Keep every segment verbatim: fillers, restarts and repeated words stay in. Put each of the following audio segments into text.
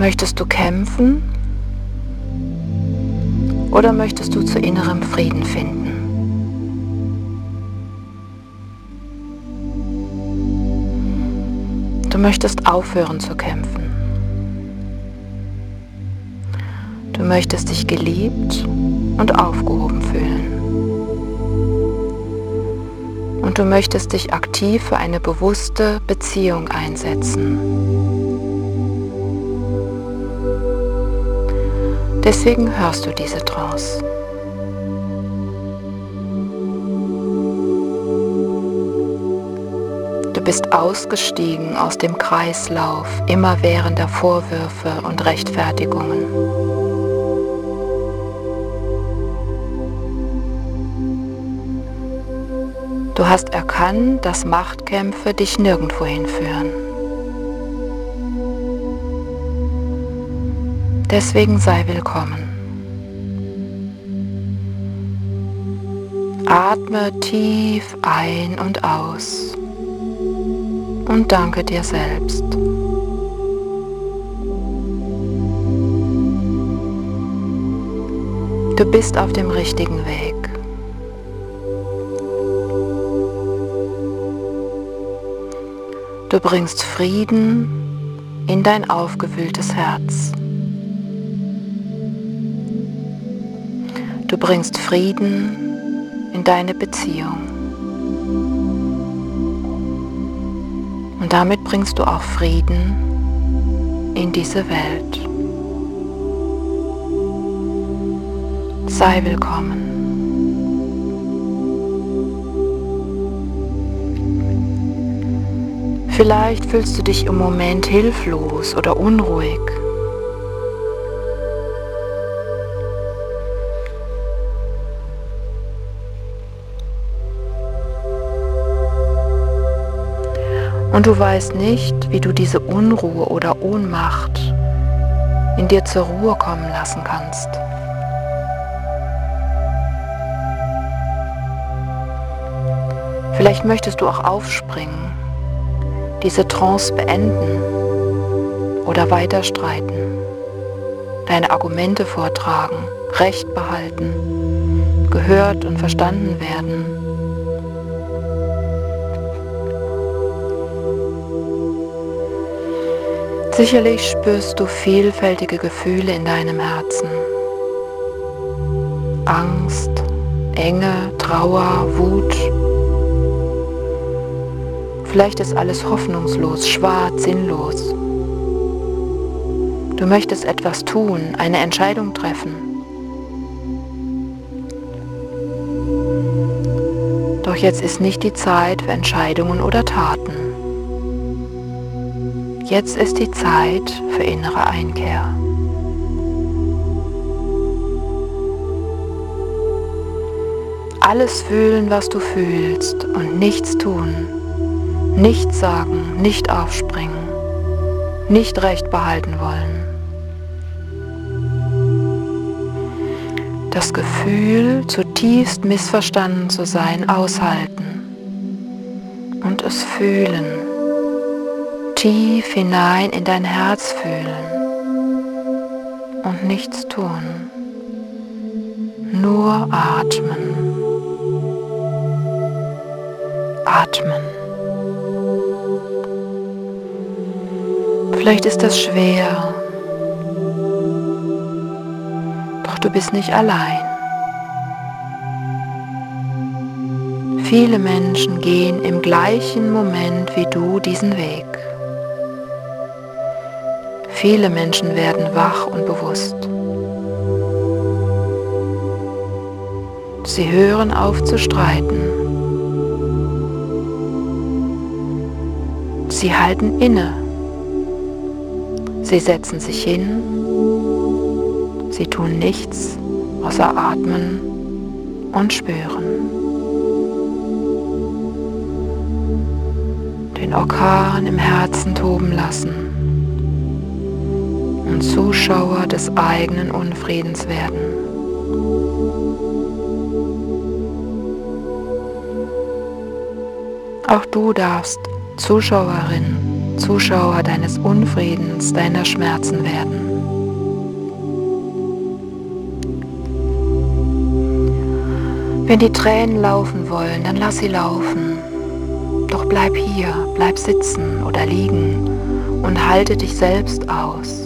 Möchtest du kämpfen oder möchtest du zu innerem Frieden finden? Du möchtest aufhören zu kämpfen. Du möchtest dich geliebt und aufgehoben fühlen. Und du möchtest dich aktiv für eine bewusste Beziehung einsetzen. Deswegen hörst du diese Trance. Du bist ausgestiegen aus dem Kreislauf immerwährender Vorwürfe und Rechtfertigungen. Du hast erkannt, dass Machtkämpfe dich nirgendwo hinführen. Deswegen sei willkommen. Atme tief ein und aus und danke dir selbst. Du bist auf dem richtigen Weg. Du bringst Frieden in dein aufgewühltes Herz. Du bringst Frieden in deine Beziehung. Und damit bringst du auch Frieden in diese Welt. Sei willkommen. Vielleicht fühlst du dich im Moment hilflos oder unruhig. Und du weißt nicht, wie du diese Unruhe oder Ohnmacht in dir zur Ruhe kommen lassen kannst. Vielleicht möchtest du auch aufspringen, diese Trance beenden oder weiter streiten, deine Argumente vortragen, Recht behalten, gehört und verstanden werden. Sicherlich spürst du vielfältige Gefühle in deinem Herzen. Angst, Enge, Trauer, Wut. Vielleicht ist alles hoffnungslos, schwarz, sinnlos. Du möchtest etwas tun, eine Entscheidung treffen. Doch jetzt ist nicht die Zeit für Entscheidungen oder Taten. Jetzt ist die Zeit für innere Einkehr. Alles fühlen, was du fühlst und nichts tun. Nichts sagen, nicht aufspringen, nicht Recht behalten wollen. Das Gefühl, zutiefst missverstanden zu sein, aushalten und es fühlen. Tief hinein in dein Herz fühlen und nichts tun, nur atmen, atmen. Vielleicht ist das schwer, doch du bist nicht allein. Viele Menschen gehen im gleichen Moment wie du diesen Weg. Viele Menschen werden wach und bewusst. Sie hören auf zu streiten. Sie halten inne. Sie setzen sich hin. Sie tun nichts außer atmen und spüren. Den Orkan im Herzen toben lassen und Zuschauer des eigenen Unfriedens werden. Auch du darfst Zuschauerin, Zuschauer deines Unfriedens, deiner Schmerzen werden. Wenn die Tränen laufen wollen, dann lass sie laufen. Doch bleib hier, bleib sitzen oder liegen und halte dich selbst aus.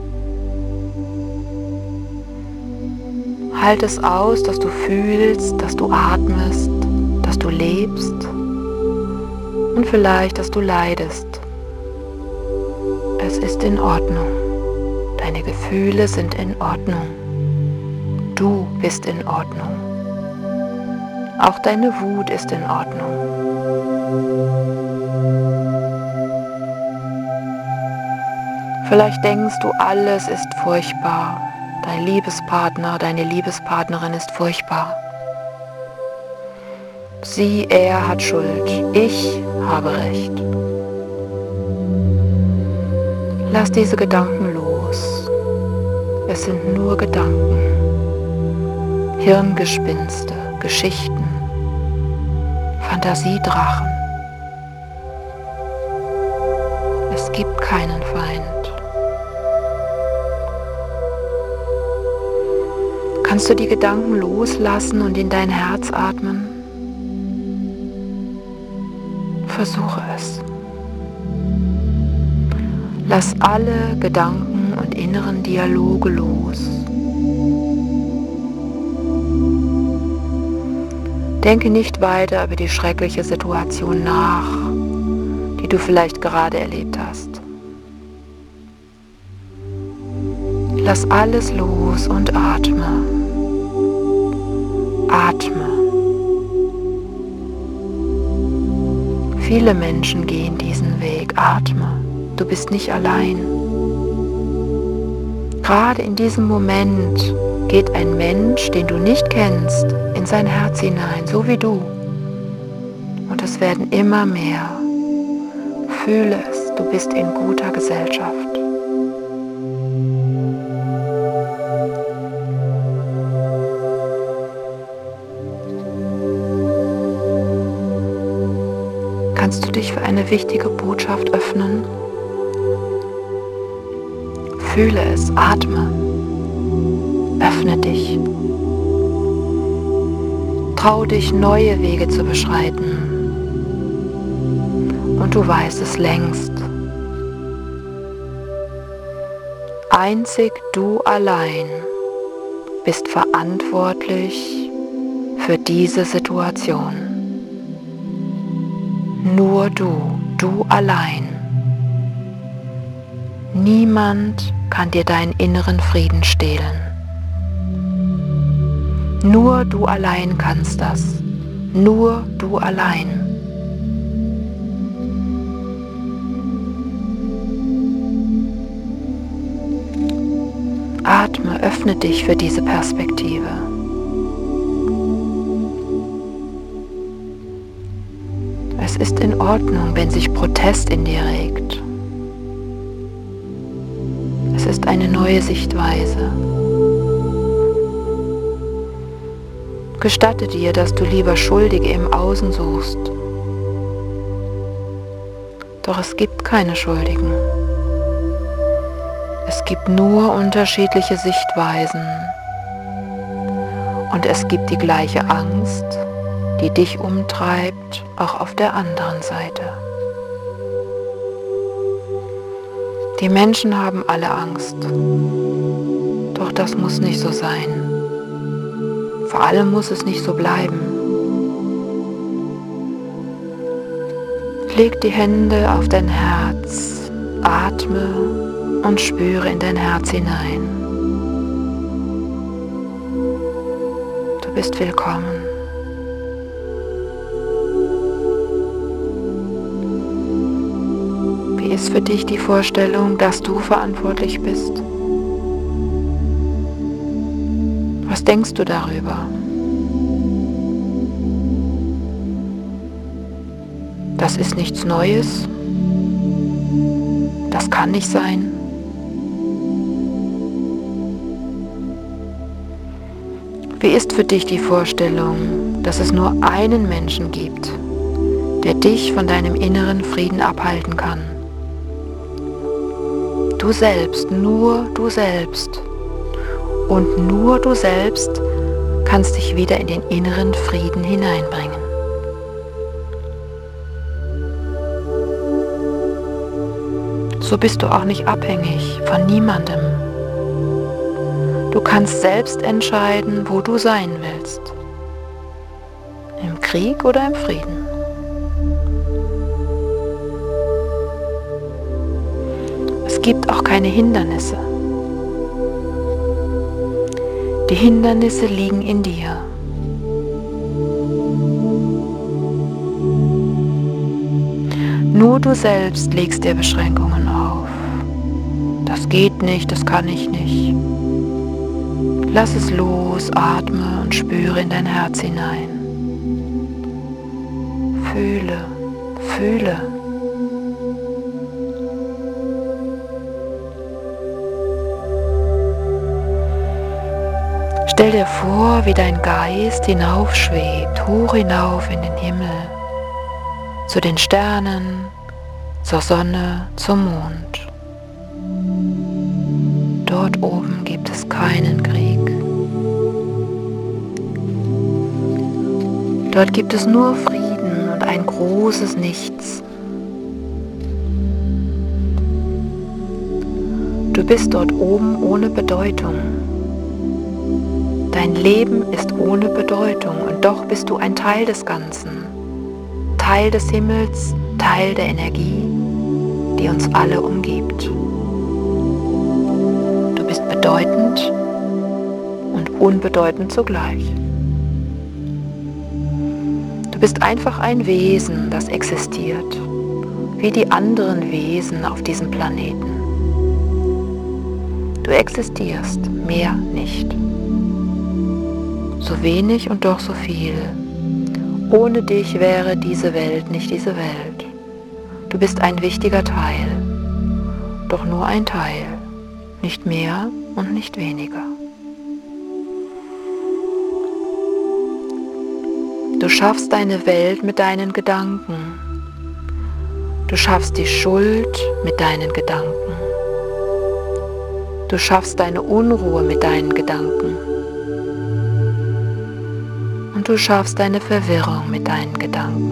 Halte es aus, dass du fühlst, dass du atmest, dass du lebst und vielleicht, dass du leidest. Es ist in Ordnung. Deine Gefühle sind in Ordnung. Du bist in Ordnung. Auch deine Wut ist in Ordnung. Vielleicht denkst du, alles ist furchtbar. Dein Liebespartner, deine Liebespartnerin ist furchtbar. Sie, er hat Schuld. Ich habe Recht. Lass diese Gedanken los. Es sind nur Gedanken. Hirngespinste, Geschichten, Fantasiedrachen. Es gibt keinen Feind. Kannst du die Gedanken loslassen und in dein Herz atmen? Versuche es. Lass alle Gedanken und inneren Dialoge los. Denke nicht weiter über die schreckliche Situation nach, die du vielleicht gerade erlebt hast. Lass alles los und atme. Atme. Viele Menschen gehen diesen Weg. Atme. Du bist nicht allein. Gerade in diesem Moment geht ein Mensch, den du nicht kennst, in sein Herz hinein, so wie du. Und es werden immer mehr. Fühle es, du bist in guter Gesellschaft. Kannst du dich für eine wichtige Botschaft öffnen? Fühle es, atme, öffne dich. Trau dich, neue Wege zu beschreiten. Und du weißt es längst. Einzig du allein bist verantwortlich für diese Situation. Nur du, du allein. Niemand kann dir deinen inneren Frieden stehlen. Nur du allein kannst das. Nur du allein. Atme, öffne dich für diese Perspektive. Es ist in Ordnung, wenn sich Protest in dir regt. Es ist eine neue Sichtweise. Gestatte dir, dass du lieber Schuldige im Außen suchst. Doch es gibt keine Schuldigen. Es gibt nur unterschiedliche Sichtweisen. Und es gibt die gleiche Angst, die dich umtreibt, auch auf der anderen Seite. Die Menschen haben alle Angst. Doch das muss nicht so sein. Vor allem muss es nicht so bleiben. Leg die Hände auf dein Herz, atme und spüre in dein Herz hinein. Du bist willkommen. Wie ist für dich die Vorstellung, dass du verantwortlich bist? Was denkst du darüber? Das ist nichts Neues. Das kann nicht sein. Wie ist für dich die Vorstellung, dass es nur einen Menschen gibt, der dich von deinem inneren Frieden abhalten kann? Du selbst, nur du selbst. Und nur du selbst kannst dich wieder in den inneren Frieden hineinbringen. So bist du auch nicht abhängig von niemandem. Du kannst selbst entscheiden, wo du sein willst. Im Krieg oder im Frieden. Es gibt auch keine Hindernisse. Die Hindernisse liegen in dir. Nur du selbst legst dir Beschränkungen auf. Das geht nicht, das kann ich nicht. Lass es los, atme und spüre in dein Herz hinein. Fühle, fühle. Stell dir vor, wie dein Geist hinaufschwebt, hoch hinauf in den Himmel, zu den Sternen, zur Sonne, zum Mond. Dort oben gibt es keinen Krieg. Dort gibt es nur Frieden und ein großes Nichts. Du bist dort oben ohne Bedeutung. Dein Leben ist ohne Bedeutung und doch bist du ein Teil des Ganzen. Teil des Himmels, Teil der Energie, die uns alle umgibt. Du bist bedeutend und unbedeutend zugleich. Du bist einfach ein Wesen, das existiert, wie die anderen Wesen auf diesem Planeten. Du existierst, mehr nicht. So wenig und doch so viel. Ohne dich wäre diese Welt nicht diese Welt. Du bist ein wichtiger Teil, doch nur ein Teil, nicht mehr und nicht weniger. Du schaffst deine Welt mit deinen Gedanken. Du schaffst die Schuld mit deinen Gedanken. Du schaffst deine Unruhe mit deinen Gedanken. Und du schaffst deine Verwirrung mit deinen Gedanken.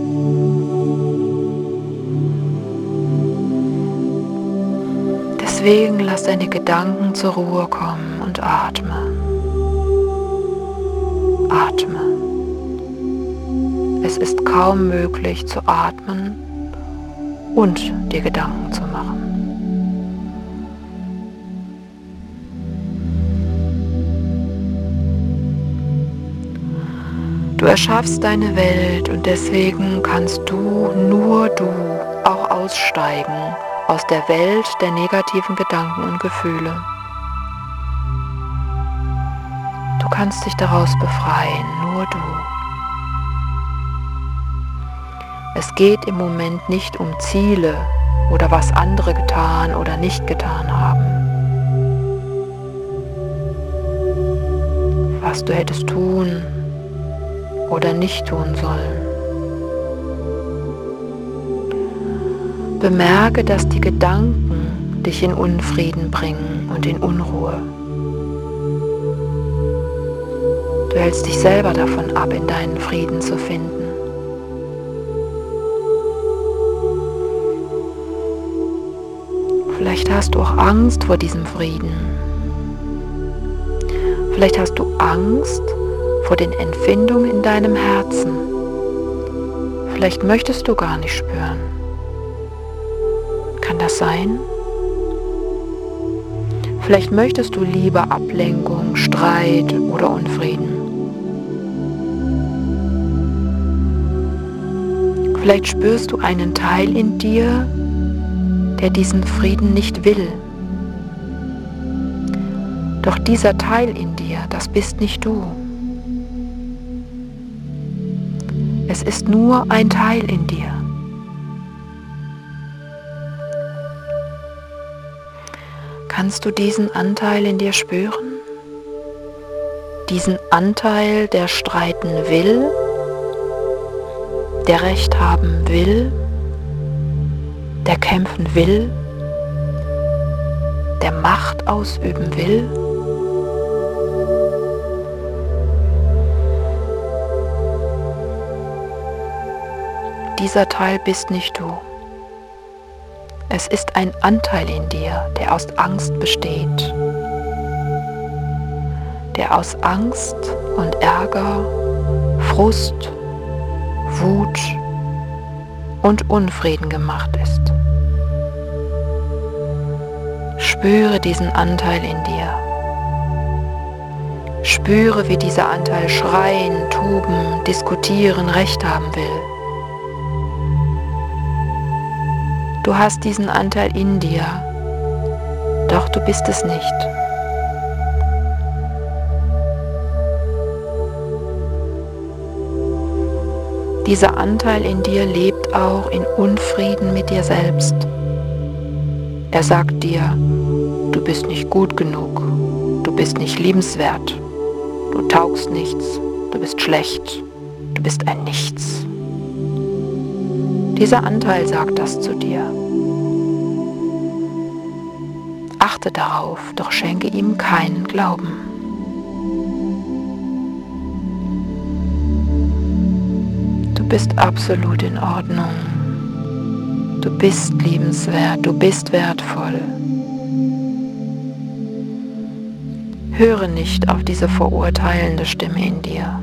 Deswegen lass deine Gedanken zur Ruhe kommen und atme. Atme. Es ist kaum möglich zu atmen und dir Gedanken zu machen. Du erschaffst deine Welt und deswegen kannst du, nur du, auch aussteigen aus der Welt der negativen Gedanken und Gefühle. Du kannst dich daraus befreien, nur du. Es geht im Moment nicht um Ziele oder was andere getan oder nicht getan haben. Was du hättest tun oder nicht tun sollen. Bemerke, dass die Gedanken dich in Unfrieden bringen und in Unruhe. Du hältst dich selber davon ab, in deinen Frieden zu finden. Vielleicht hast du auch Angst vor diesem Frieden. Vielleicht hast du Angst vor den Empfindungen in deinem Herzen. Vielleicht möchtest du gar nicht spüren. Kann das sein? Vielleicht möchtest du lieber Ablenkung, Streit oder Unfrieden. Vielleicht spürst du einen Teil in dir, der diesen Frieden nicht will. Doch dieser Teil in dir, das bist nicht du. Es ist nur ein Teil in dir. Kannst du diesen Anteil in dir spüren? Diesen Anteil, der streiten will, der Recht haben will, der kämpfen will, der Macht ausüben will? Dieser Teil bist nicht du. Es ist ein Anteil in dir, der aus Angst besteht, der aus Angst und Ärger, Frust, Wut und Unfrieden gemacht ist. Spüre diesen Anteil in dir. Spüre, wie dieser Anteil schreien, toben, diskutieren, Recht haben will. Du hast diesen Anteil in dir, doch du bist es nicht. Dieser Anteil in dir lebt auch in Unfrieden mit dir selbst. Er sagt dir, du bist nicht gut genug, du bist nicht liebenswert, du taugst nichts, du bist schlecht, du bist ein Nichts. Dieser Anteil sagt das zu dir. Achte darauf, doch schenke ihm keinen Glauben. Du bist absolut in Ordnung. Du bist liebenswert, du bist wertvoll. Höre nicht auf diese verurteilende Stimme in dir.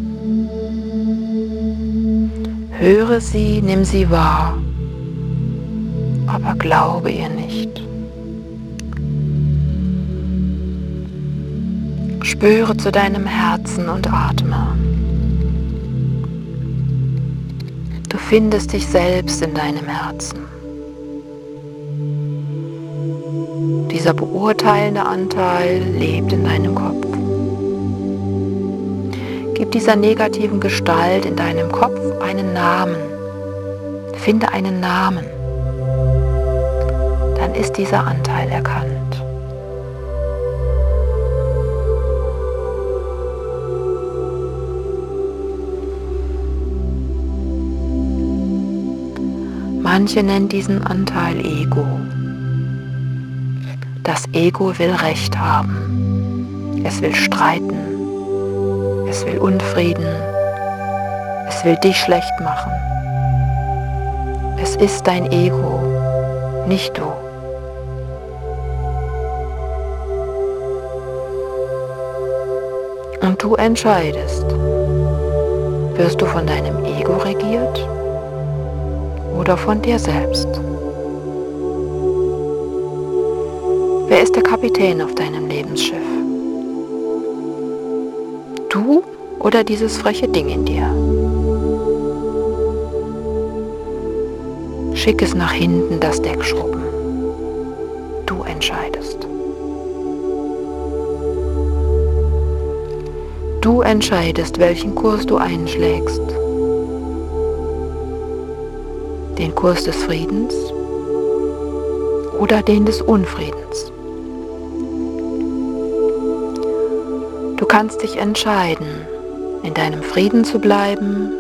Höre sie, nimm sie wahr, aber glaube ihr nicht. Spüre zu deinem Herzen und atme. Du findest dich selbst in deinem Herzen. Dieser beurteilende Anteil lebt in deinem Kopf. Gib dieser negativen Gestalt in deinem Kopf einen Namen. Finde einen Namen. Dann ist dieser Anteil erkannt. Manche nennen diesen Anteil Ego. Das Ego will Recht haben. Es will streiten. Es will Unfrieden. Es will dich schlecht machen. Es ist dein Ego, nicht du. Und du entscheidest, wirst du von deinem Ego regiert oder von dir selbst? Wer ist der Kapitän auf deinem Lebensschiff? Du oder dieses freche Ding in dir? Schick es nach hinten, das Deck schrubben. Du entscheidest. Du entscheidest, welchen Kurs du einschlägst. Den Kurs des Friedens oder den des Unfriedens. Du kannst dich entscheiden, in deinem Frieden zu bleiben,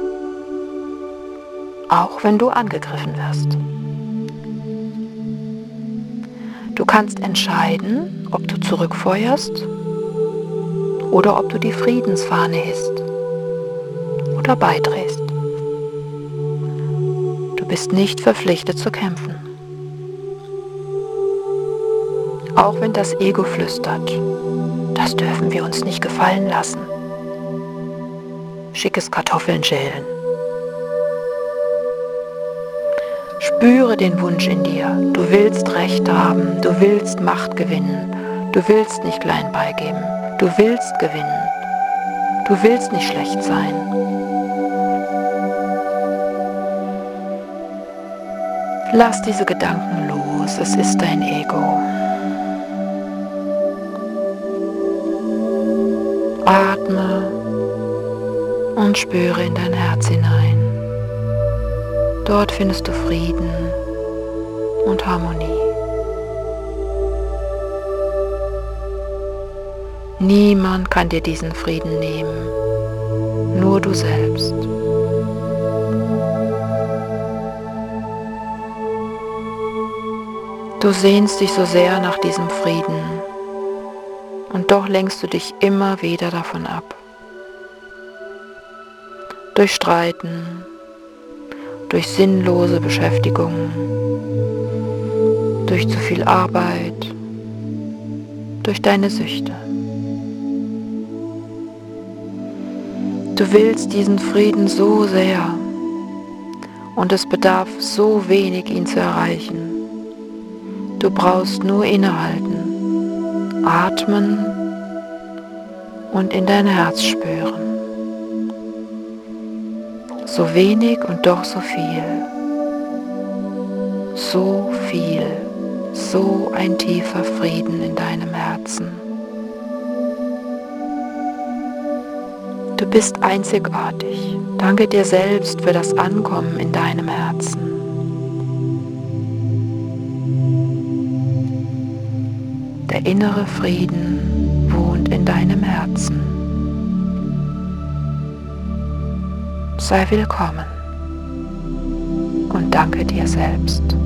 auch wenn du angegriffen wirst. Du kannst entscheiden, ob du zurückfeuerst oder ob du die Friedensfahne hisst oder beidrehst. Du bist nicht verpflichtet zu kämpfen. Auch wenn das Ego flüstert, das dürfen wir uns nicht gefallen lassen. Schickes Kartoffeln schälen. Spüre den Wunsch in dir. Du willst Recht haben, du willst Macht gewinnen, du willst nicht klein beigeben, du willst gewinnen, du willst nicht schlecht sein. Lass diese Gedanken los, es ist dein Ego. Atme und spüre in dein Herz hinein. Dort findest du Frieden und Harmonie. Niemand kann dir diesen Frieden nehmen, nur du selbst. Du sehnst dich so sehr nach diesem Frieden und doch lenkst du dich immer wieder davon ab. Durch Streiten, durch sinnlose Beschäftigungen, durch zu viel Arbeit, durch deine Süchte. Du willst diesen Frieden so sehr und es bedarf so wenig, ihn zu erreichen. Du brauchst nur innehalten, atmen und in dein Herz spüren. So wenig und doch so viel. So viel, so ein tiefer Frieden in deinem Herzen. Du bist einzigartig. Danke dir selbst für das Ankommen in deinem Herzen. Der innere Frieden wohnt in deinem Herzen. Sei willkommen und danke dir selbst.